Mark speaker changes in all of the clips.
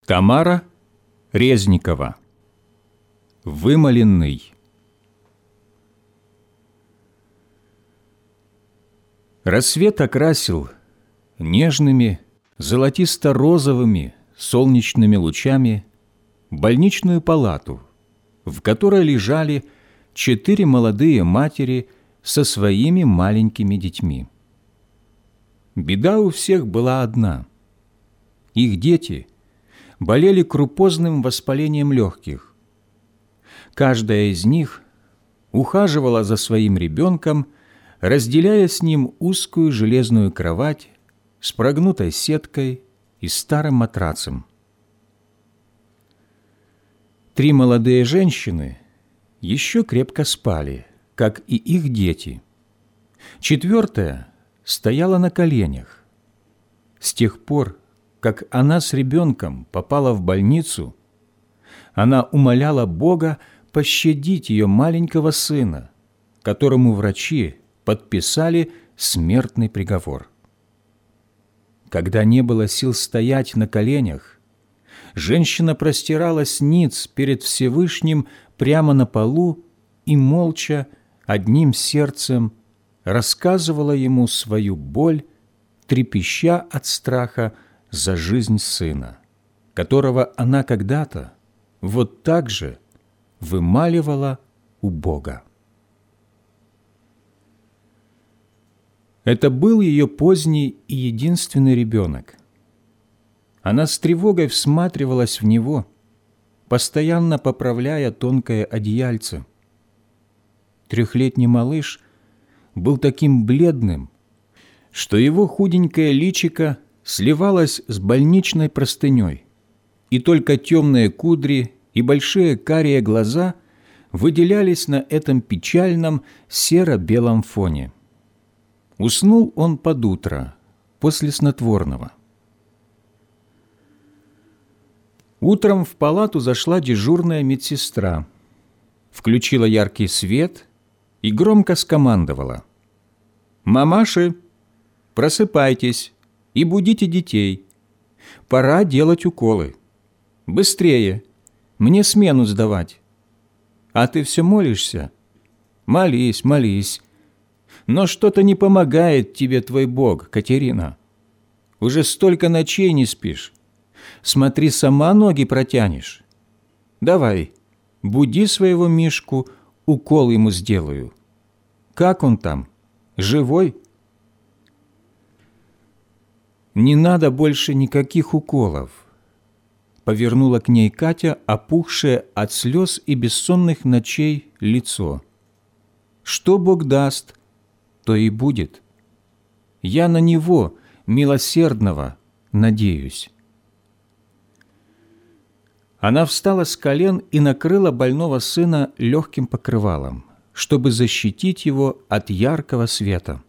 Speaker 1: Тамара Резникова. Вымоленный. Рассвет окрасил нежными, золотисто-розовыми солнечными лучами больничную палату, в которой лежали 4 молодые матери со своими маленькими детьми. Беда у всех была одна. Их дети болели крупозным воспалением легких. Каждая из них ухаживала за своим ребенком, разделяя с ним узкую железную кровать с прогнутой сеткой и старым матрацем. 3 молодые женщины еще крепко спали, как и их дети. 4-я стояла на коленях. С тех пор, как она с ребенком попала в больницу, она умоляла Бога пощадить ее маленького сына, которому врачи подписали смертный приговор. Когда не было сил стоять на коленях, женщина простиралась ниц перед Всевышним прямо на полу и молча, одним сердцем, рассказывала ему свою боль, трепеща от страха за жизнь сына, которого она когда-то вот так же вымаливала у Бога. Это был ее поздний и единственный ребенок. Она с тревогой всматривалась в него, постоянно поправляя тонкое одеяльце. 3-летний малыш был таким бледным, что его худенькое личико сливалось с больничной простыней, и только темные кудри и большие карие глаза выделялись на этом печальном серо-белом фоне. Уснул он под утро, после снотворного. Утром в палату зашла дежурная медсестра, включила яркий свет и громко скомандовала: «Мамаши, просыпайтесь и будите детей. Пора делать уколы. Быстрее, мне смену сдавать. А ты все молишься? Молись, молись. Но что-то не помогает тебе твой Бог, Катерина. Уже столько ночей не спишь. Смотри, сама ноги протянешь. Давай, буди своего Мишку, укол ему сделаю. Как он там? Живой?» «Не надо больше никаких уколов», — повернула к ней Катя, опухшее от слез и бессонных ночей лицо. «Что Бог даст, то и будет. Я на Него, милосердного, надеюсь». Она встала с колен и накрыла больного сына легким покрывалом, чтобы защитить его от яркого света.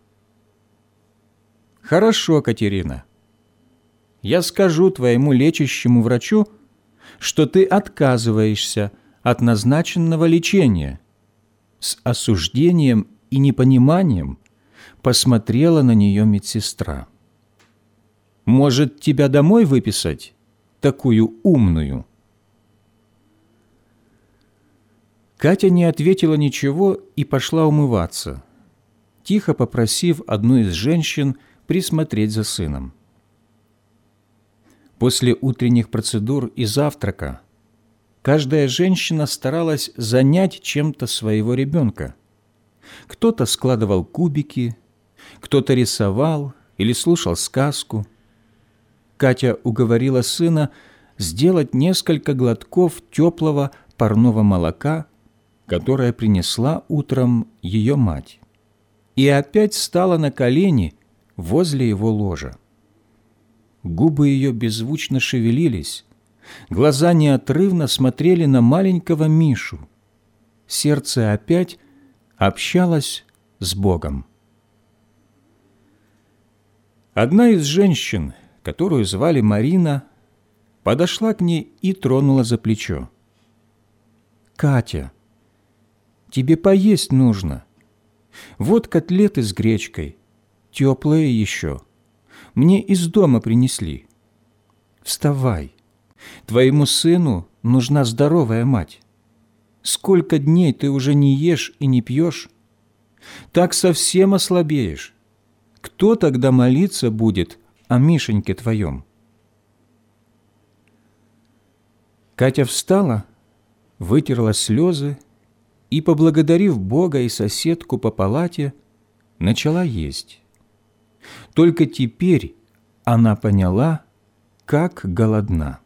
Speaker 1: «Хорошо, Катерина. Я скажу твоему лечащему врачу, что ты отказываешься от назначенного лечения». С осуждением и непониманием посмотрела на нее медсестра. «Может, тебя домой выписать, такую умную?» Катя не ответила ничего и пошла умываться, тихо попросив одну из женщин присмотреть за сыном. После утренних процедур и завтрака каждая женщина старалась занять чем-то своего ребенка. Кто-то складывал кубики, кто-то рисовал или слушал сказку. Катя уговорила сына сделать несколько глотков теплого парного молока, которое принесла утром ее мать, и опять стала на колени возле его ложа. Губы ее беззвучно шевелились, глаза неотрывно смотрели на маленького Мишу. Сердце опять общалось с Богом. Одна из женщин, которую звали Марина, подошла к ней и тронула за плечо. «Катя, тебе поесть нужно. Вот котлеты с гречкой, теплые еще. Мне из дома принесли. Вставай, Твоему сыну нужна здоровая мать. Сколько дней ты уже не ешь и не пьешь? Так совсем ослабеешь. Кто тогда молиться будет о Мишеньке твоем?» Катя встала, вытерла слезы и, поблагодарив Бога и соседку по палате, начала есть. Только теперь она поняла, как голодна.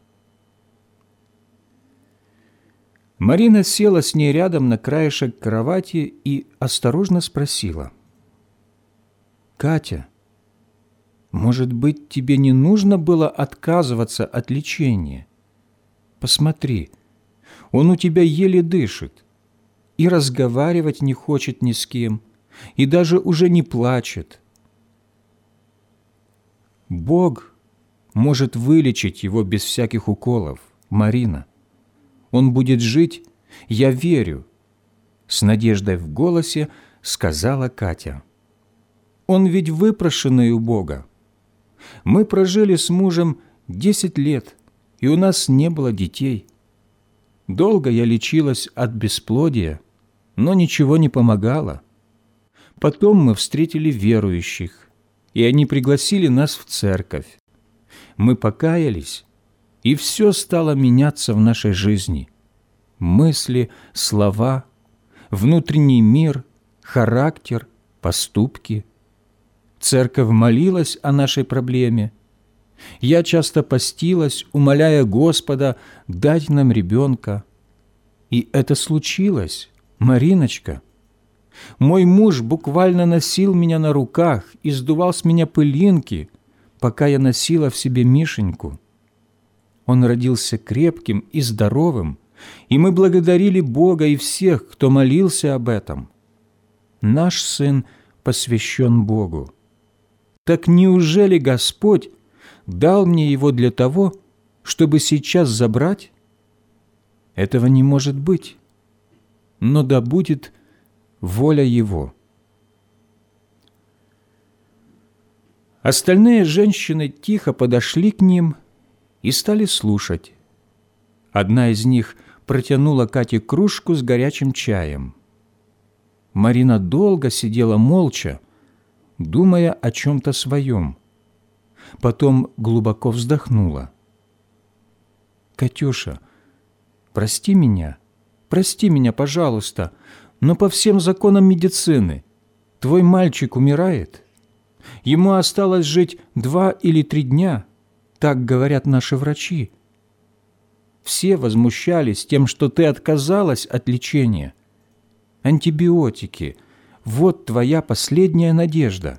Speaker 1: Марина села с ней рядом на краешек кровати и осторожно спросила: «Катя, может быть, тебе не нужно было отказываться от лечения? Посмотри, он у тебя еле дышит, и разговаривать не хочет ни с кем, и даже уже не плачет. Бог может вылечить его без всяких уколов, Марина. Он будет жить, я верю», — с надеждой в голосе сказала Катя. «Он ведь выпрошенный у Бога. Мы прожили с мужем 10 лет, и у нас не было детей. Долго я лечилась от бесплодия, но ничего не помогало. Потом мы встретили верующих, и они пригласили нас в церковь. Мы покаялись, и все стало меняться в нашей жизни. Мысли, слова, внутренний мир, характер, поступки. Церковь молилась о нашей проблеме. Я часто постилась, умоляя Господа дать нам ребенка. И это случилось, Мариночка. Мой муж буквально носил меня на руках и сдувал с меня пылинки, пока я носила в себе Мишеньку. Он родился крепким и здоровым, и мы благодарили Бога и всех, кто молился об этом. Наш сын посвящен Богу. Так неужели Господь дал мне его для того, чтобы сейчас забрать? Этого не может быть, но да будет воля Его». Остальные женщины тихо подошли к ним и стали слушать. Одна из них протянула Кате кружку с горячим чаем. Марина долго сидела молча, думая о чем-то своем. Потом глубоко вздохнула. «Катюша, прости меня, пожалуйста, но по всем законам медицины твой мальчик умирает. Ему осталось жить 2 или 3 дня, так говорят наши врачи. Все возмущались тем, что ты отказалась от лечения. Антибиотики – вот твоя последняя надежда».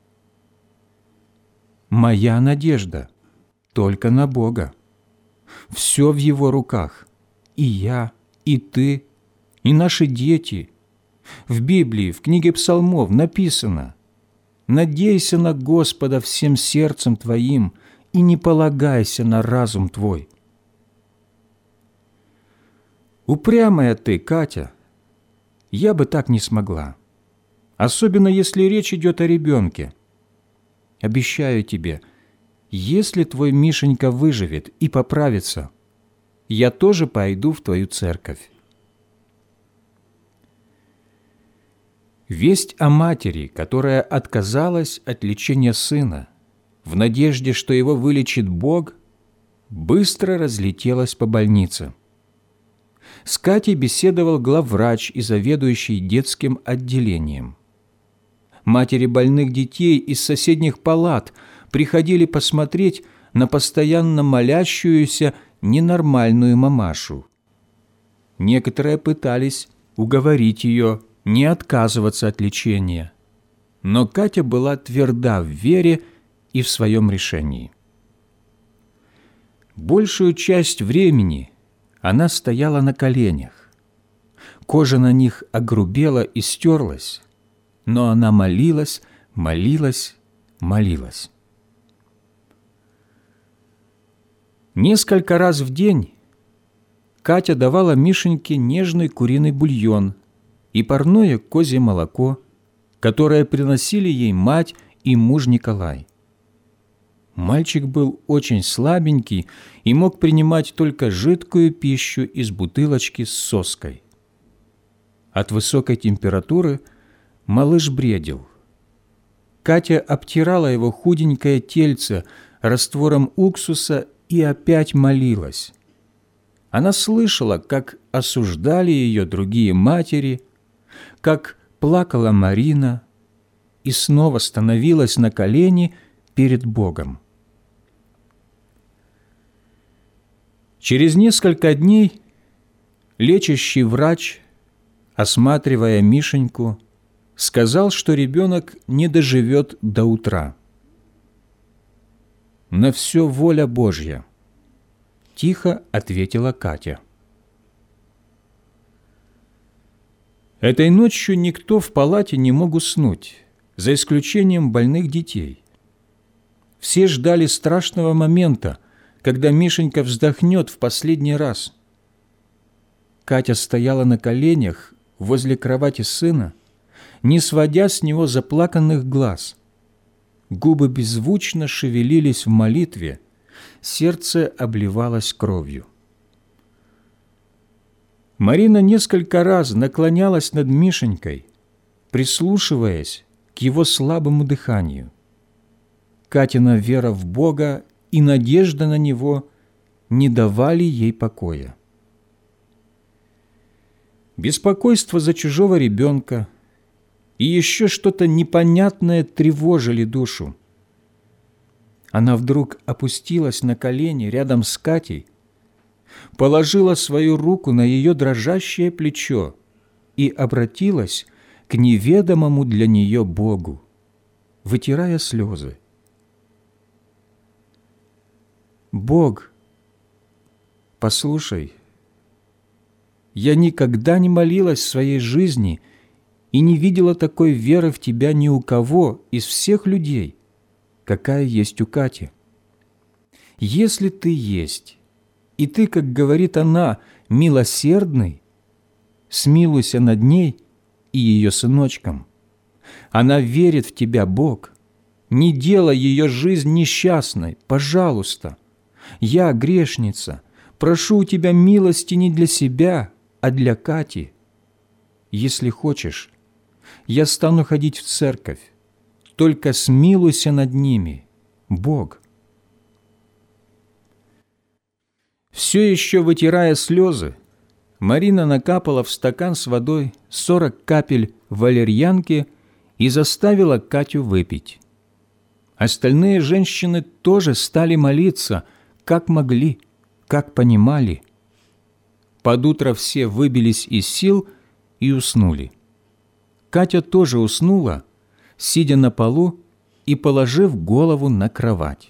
Speaker 1: «Моя надежда только на Бога. Все в Его руках. И я, и ты, и наши дети. В Библии, в книге Псалмов написано: «Надейся на Господа всем сердцем твоим и не полагайся на разум твой». Упрямая ты, Катя. Я бы так не смогла. Особенно, если речь идет о ребенке. Обещаю тебе, если твой Мишенька выживет и поправится, я тоже пойду в твою церковь. Весть о матери, которая отказалась от лечения сына, в надежде, что его вылечит Бог, быстро разлетелась по больнице. С Катей беседовал главврач и заведующий детским отделением. Матери больных детей из соседних палат приходили посмотреть на постоянно молящуюся ненормальную мамашу. Некоторые пытались уговорить ее не отказываться от лечения, но Катя была тверда в вере и в своем решении. Большую часть времени она стояла на коленях. Кожа на них огрубела и стерлась, но она молилась, молилась, молилась. Несколько раз в день Катя давала Мишеньке нежный куриный бульон и парное козье молоко, которое приносили ей мать и муж Николай. Мальчик был очень слабенький и мог принимать только жидкую пищу из бутылочки с соской. От высокой температуры малыш бредил. Катя обтирала его худенькое тельце раствором уксуса и опять молилась. Она слышала, как осуждали ее другие матери, как плакала Марина, и снова становилась на колени перед Богом. Через несколько дней лечащий врач, осматривая Мишеньку, сказал, что ребенок не доживет до утра. «На все воля Божья», – тихо ответила Катя. Этой ночью никто в палате не мог уснуть, за исключением больных детей. Все ждали страшного момента, когда Мишенька вздохнет в последний раз. Катя стояла на коленях возле кровати сына, не сводя с него заплаканных глаз. Губы беззвучно шевелились в молитве, сердце обливалось кровью. Марина несколько раз наклонялась над Мишенькой, прислушиваясь к его слабому дыханию. Катина вера в Бога и надежда на Него не давали ей покоя. Беспокойство за чужого ребенка и еще что-то непонятное тревожили душу. Она вдруг опустилась на колени рядом с Катей, положила свою руку на ее дрожащее плечо и обратилась к неведомому для нее Богу, вытирая слезы. «Бог, послушай, я никогда не молилась в своей жизни и не видела такой веры в Тебя ни у кого из всех людей, какая есть у Кати. Если Ты есть, и Ты, как говорит она, милосердный, смилуйся над ней и ее сыночком. Она верит в Тебя, Бог. Не делай ее жизнь несчастной, пожалуйста. Я, грешница, прошу у Тебя милости не для себя, а для Кати. Если хочешь, я стану ходить в церковь. Только смилуйся над ними, Бог». Все еще вытирая слезы, Марина накапала в стакан с водой 40 капель валерьянки и заставила Катю выпить. Остальные женщины тоже стали молиться, как могли, как понимали. Под утро все выбились из сил и уснули. Катя тоже уснула, сидя на полу и положив голову на кровать.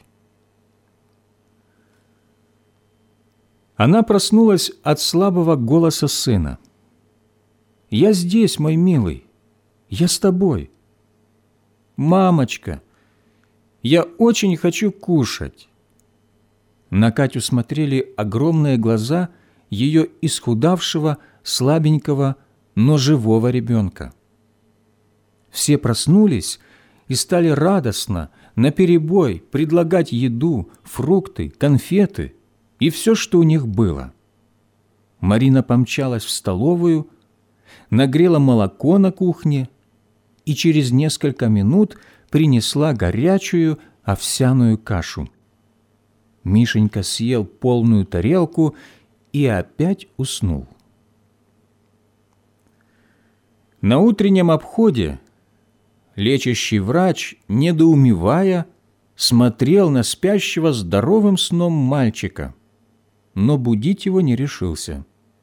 Speaker 1: Она проснулась от слабого голоса сына. «Я здесь, мой милый, я с тобой. Мамочка, я очень хочу кушать». На Катю смотрели огромные глаза ее исхудавшего, слабенького, но живого ребенка. Все проснулись и стали радостно, наперебой предлагать еду, фрукты, конфеты и все, что у них было. Марина помчалась в столовую, нагрела молоко на кухне и через несколько минут принесла горячую овсяную кашу. Мишенька съел полную тарелку и опять уснул. На утреннем обходе лечащий врач, недоумевая, смотрел на спящего здоровым сном мальчика, но будить его не решился.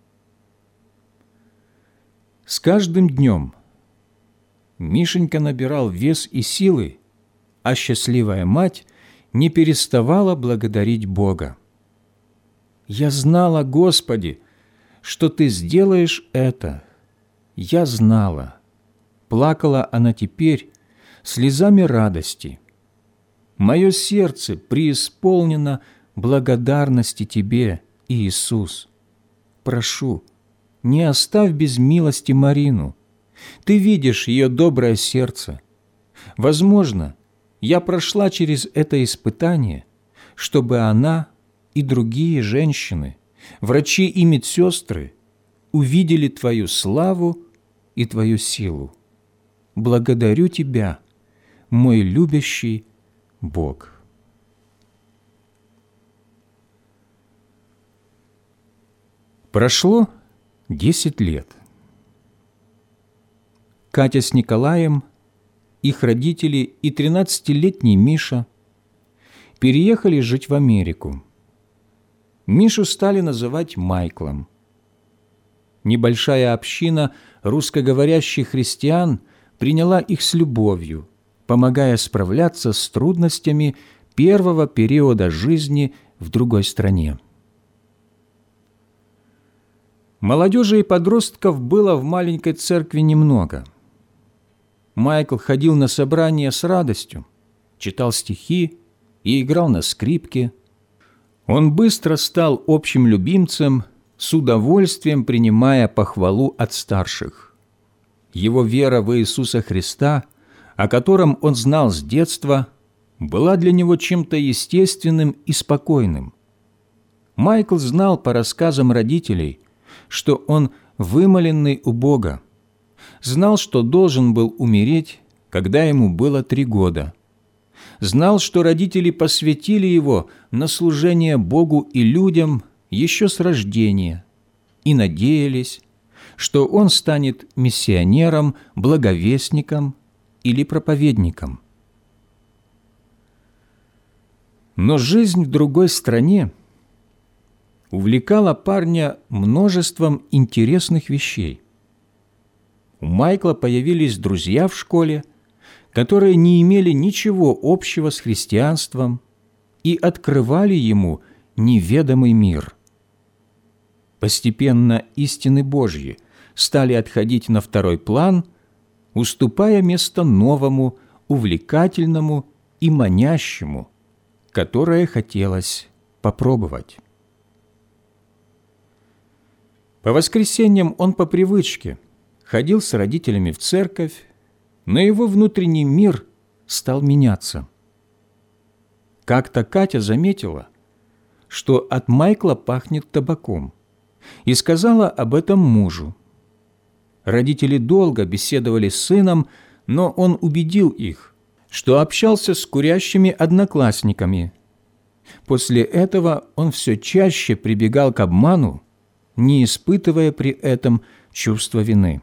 Speaker 1: С каждым днем Мишенька набирал вес и силы, а счастливая мать не переставала благодарить Бога. «Я знала, Господи, что Ты сделаешь это. Я знала». Плакала она теперь слезами радости. «Мое сердце преисполнено благодарности Тебе, Иисус. Прошу, не оставь без милости Марину. Ты видишь ее доброе сердце. Возможно, я прошла через это испытание, чтобы она и другие женщины, врачи и медсестры, увидели Твою славу и Твою силу. Благодарю Тебя, мой любящий Бог». Прошло 10 лет. Катя с Николаем, их родители и 13-летний Миша переехали жить в Америку. Мишу стали называть Майклом. Небольшая община русскоговорящих христиан приняла их с любовью, помогая справляться с трудностями первого периода жизни в другой стране. Молодежи и подростков было в маленькой церкви немного. Майкл ходил на собрания с радостью, читал стихи и играл на скрипке. Он быстро стал общим любимцем, с удовольствием принимая похвалу от старших. Его вера в Иисуса Христа, о котором он знал с детства, была для него чем-то естественным и спокойным. Майкл знал по рассказам родителей, что он вымоленный у Бога, знал, что должен был умереть, когда ему было 3 года, знал, что родители посвятили его на служение Богу и людям еще с рождения и надеялись, что он станет миссионером, благовестником или проповедником. Но жизнь в другой стране увлекала парня множеством интересных вещей. У Майкла появились друзья в школе, которые не имели ничего общего с христианством и открывали ему неведомый мир. Постепенно истины Божьи стали отходить на второй план, уступая место новому, увлекательному и манящему, которое хотелось попробовать. По воскресеньям он по привычке ходил с родителями в церковь, но его внутренний мир стал меняться. Как-то Катя заметила, что от Майкла пахнет табаком, и сказала об этом мужу. Родители долго беседовали с сыном, но он убедил их, что общался с курящими одноклассниками. После этого он все чаще прибегал к обману, не испытывая при этом чувства вины.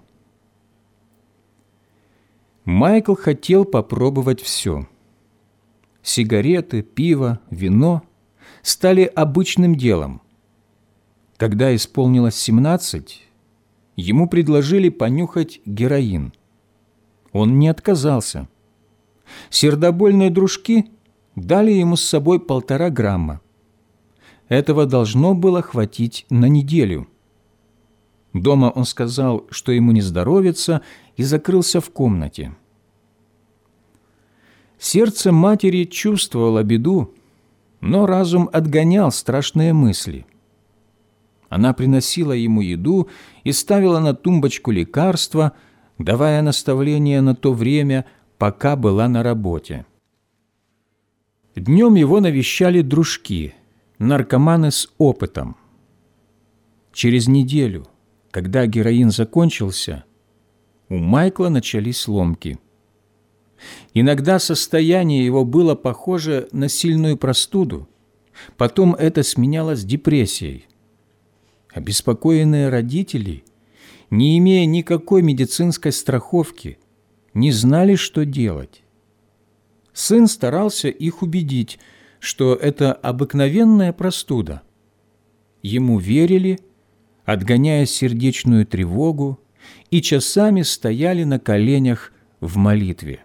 Speaker 1: Майкл хотел попробовать все. Сигареты, пиво, вино стали обычным делом. Когда исполнилось 17, ему предложили понюхать героин. Он не отказался. Сердобольные дружки дали ему с собой 1,5 грамма. Этого должно было хватить на неделю. Дома он сказал, что ему не здоровится, и закрылся в комнате. Сердце матери чувствовало беду, но разум отгонял страшные мысли. Она приносила ему еду и ставила на тумбочку лекарства, давая наставления на то время, пока была на работе. Днем его навещали дружки, наркоманы с опытом. Через неделю, когда героин закончился, у Майкла начались ломки. Иногда состояние его было похоже на сильную простуду, потом это сменялось депрессией. Обеспокоенные родители, не имея никакой медицинской страховки, не знали, что делать. Сын старался их убедить, что это обыкновенная простуда. Ему верили, отгоняя сердечную тревогу, и часами стояли на коленях в молитве.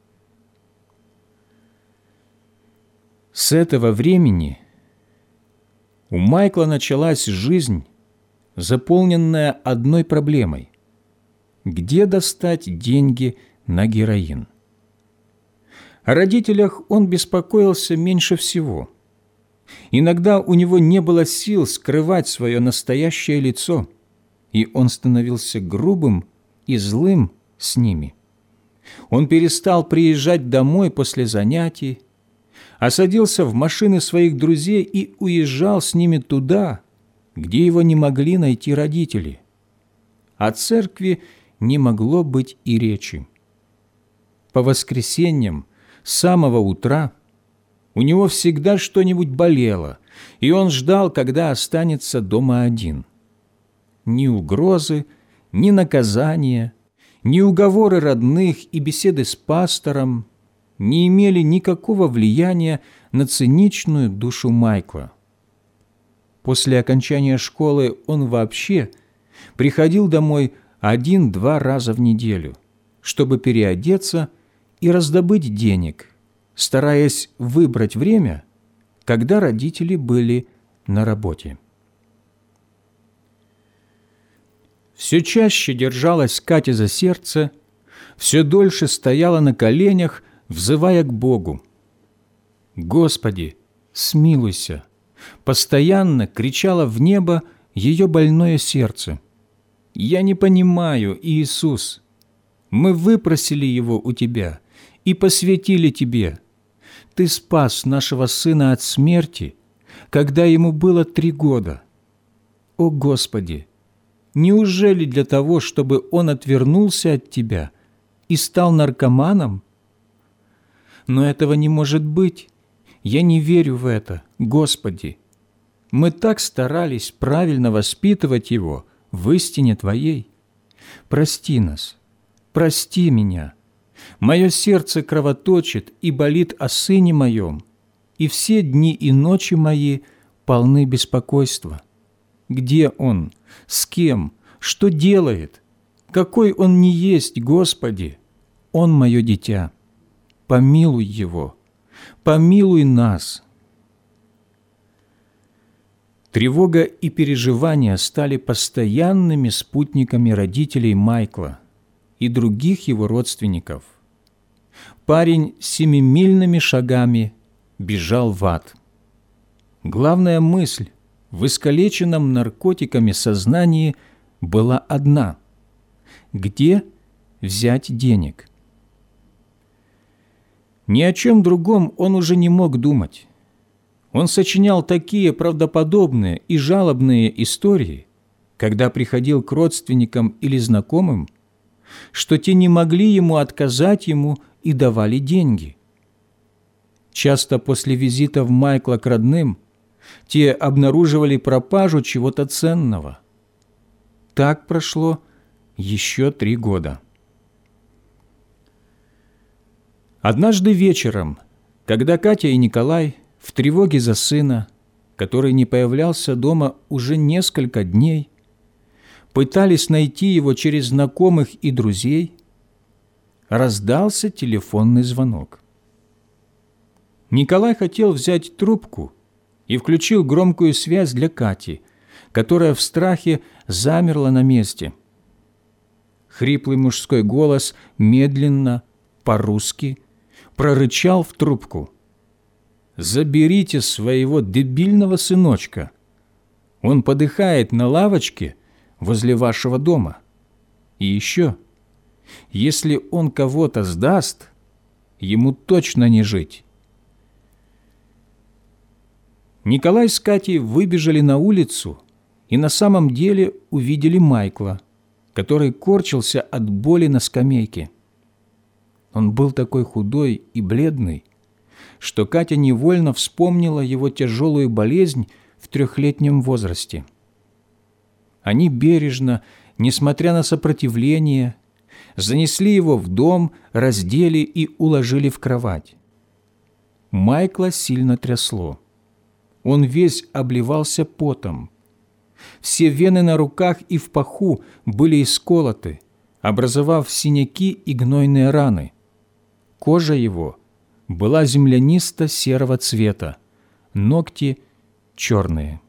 Speaker 1: С этого времени у Майкла началась жизнь, заполненная одной проблемой – где достать деньги на героин. О родителях он беспокоился меньше всего. Иногда у него не было сил скрывать свое настоящее лицо, и он становился грубым и злым с ними. Он перестал приезжать домой после занятий, а садился в машины своих друзей и уезжал с ними туда, где его не могли найти родители. О церкви не могло быть и речи. По воскресеньям с самого утра у него всегда что-нибудь болело, и он ждал, когда останется дома один. Ни угрозы, ни наказания, ни уговоры родных и беседы с пастором не имели никакого влияния на циничную душу Майкла. После окончания школы он вообще приходил домой 1-2 раза в неделю, чтобы переодеться и раздобыть денег, стараясь выбрать время, когда родители были на работе. Все чаще держалась Катя за сердце, все дольше стояла на коленях, взывая к Богу. «Господи, смилуйся!» Постоянно кричало в небо ее больное сердце. «Я не понимаю, Иисус. Мы выпросили его у Тебя и посвятили Тебе. Ты спас нашего сына от смерти, когда ему было 3 года. О, Господи! Неужели для того, чтобы он отвернулся от Тебя и стал наркоманом? Но этого не может быть. Я не верю в это, Господи. Мы так старались правильно воспитывать его в истине Твоей. Прости нас, прости меня. Мое сердце кровоточит и болит о сыне моем, и все дни и ночи мои полны беспокойства. Где он? С кем? Что делает? Какой он ни есть, Господи? Он мое дитя. Помилуй его. Помилуй нас». Тревога и переживания стали постоянными спутниками родителей Майкла и других его родственников. Парень 7-мильными шагами бежал в ад. Главная мысль в искалеченном наркотиками сознании была одна – где взять денег? Ни о чем другом он уже не мог думать. Он сочинял такие правдоподобные и жалобные истории, когда приходил к родственникам или знакомым, что те не могли ему отказать ему и давали деньги. Часто после визитов Майкла к родным те обнаруживали пропажу чего-то ценного. Так прошло еще 3 года. Однажды вечером, когда Катя и Николай в тревоге за сына, который не появлялся дома уже несколько дней, пытались найти его через знакомых и друзей, раздался телефонный звонок. Николай хотел взять трубку и включил громкую связь для Кати, которая в страхе замерла на месте. Хриплый мужской голос медленно, по-русски, прорычал в трубку: «Заберите своего дебильного сыночка. Он подыхает на лавочке возле вашего дома. И еще, если он кого-то сдаст, ему точно не жить». Николай с Катей выбежали на улицу и на самом деле увидели Майкла, который корчился от боли на скамейке. Он был такой худой и бледный, что Катя невольно вспомнила его тяжелую болезнь в 3-летнем возрасте. Они бережно, несмотря на сопротивление, занесли его в дом, раздели и уложили в кровать. Майкла сильно трясло. Он весь обливался потом. Все вены на руках и в паху были исколоты, образовав синяки и гнойные раны. Кожа его была землянисто-серого цвета, ногти черные.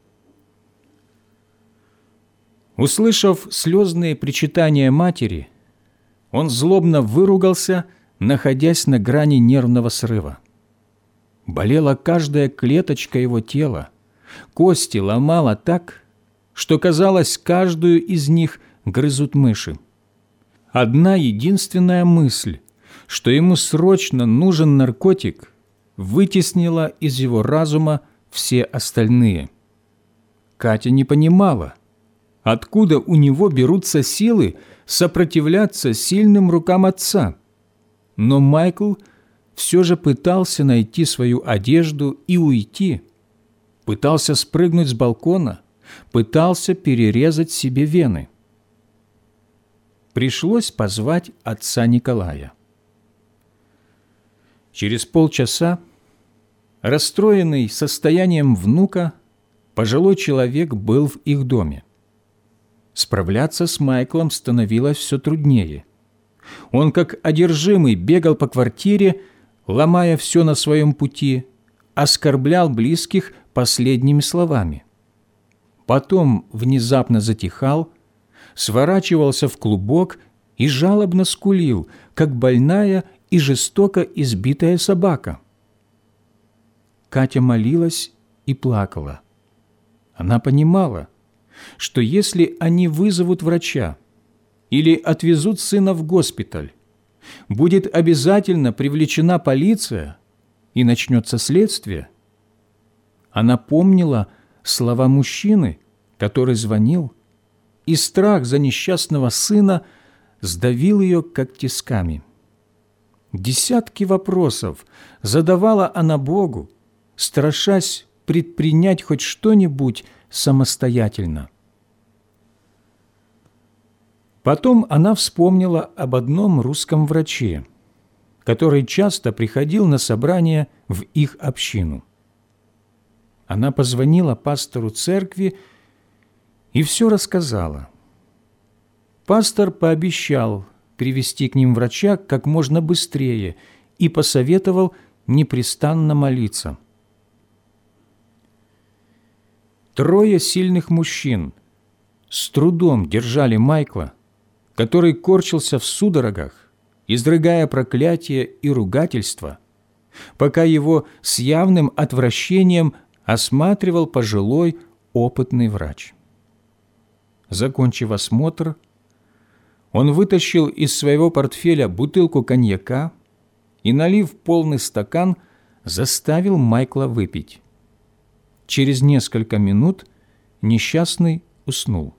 Speaker 1: Услышав слезные причитания матери, он злобно выругался, находясь на грани нервного срыва. Болела каждая клеточка его тела, кости ломало так, что, казалось, каждую из них грызут мыши. одна единственная мысль, что ему срочно нужен наркотик, вытеснила из его разума все остальные. Катя не понимала, откуда у него берутся силы сопротивляться сильным рукам отца. Но Майкл все же пытался найти свою одежду и уйти, пытался спрыгнуть с балкона, пытался перерезать себе вены. Пришлось позвать отца Николая. Через полчаса, расстроенный состоянием внука, пожилой человек был в их доме. Справляться с Майклом становилось все труднее. Он, как одержимый, бегал по квартире, ломая все на своем пути, оскорблял близких последними словами. Потом внезапно затихал, сворачивался в клубок и жалобно скулил, как больная и жестоко избитая собака. Катя молилась и плакала. Она понимала, что если они вызовут врача или отвезут сына в госпиталь, будет обязательно привлечена полиция и начнется следствие. Она помнила слова мужчины, который звонил, и страх за несчастного сына сдавил ее, как тисками. Десятки вопросов задавала она Богу, страшась предпринять хоть что-нибудь самостоятельно. Потом она вспомнила об одном русском враче, который часто приходил на собрания в их общину. Она позвонила пастору церкви и все рассказала. Пастор пообещал привести к ним врача как можно быстрее и посоветовал непрестанно молиться. 3 сильных мужчин с трудом держали Майкла, который корчился в судорогах, изрыгая проклятия и ругательства, пока его с явным отвращением осматривал пожилой опытный врач. Закончив осмотр, он вытащил из своего портфеля бутылку коньяка и, налив полный стакан, заставил Майкла выпить. Через несколько минут несчастный уснул.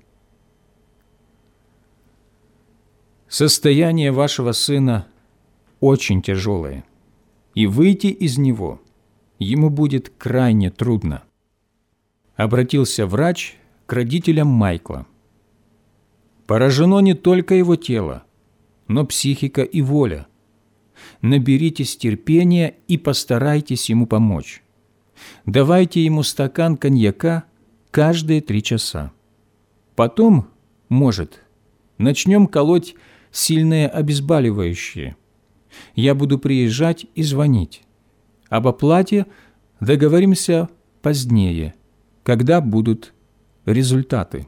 Speaker 1: «Состояние вашего сына очень тяжелое, и выйти из него ему будет крайне трудно», обратился врач к родителям Майкла. «Поражено не только его тело, но психика и воля. Наберитесь терпения и постарайтесь ему помочь. Давайте ему стакан коньяка каждые 3 часа. Потом, может, начнем колоть сильные обезболивающие. Я буду приезжать и звонить. Об оплате договоримся позднее, когда будут результаты.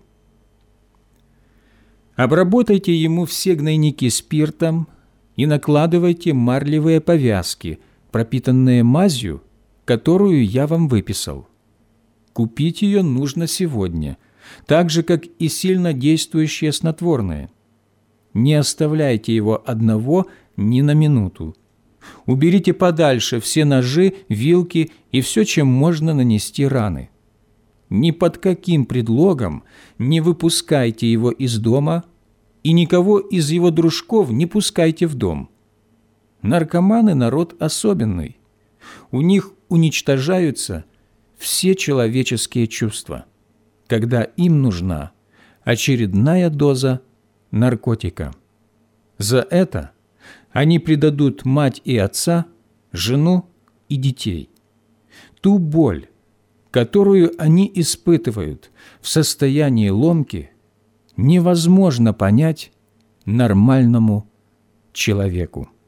Speaker 1: Обработайте ему все гнойники спиртом и накладывайте марлевые повязки, пропитанные мазью, которую я вам выписал. Купить ее нужно сегодня, так же, как и сильно действующее снотворное. Не оставляйте его одного ни на минуту. Уберите подальше все ножи, вилки и все, чем можно нанести раны. Ни под каким предлогом не выпускайте его из дома и никого из его дружков не пускайте в дом. Наркоманы – народ особенный. У них уничтожаются все человеческие чувства, когда им нужна очередная доза наркотика. За это они предадут мать и отца, жену и детей. Ту боль, которую они испытывают в состоянии ломки, невозможно понять нормальному человеку.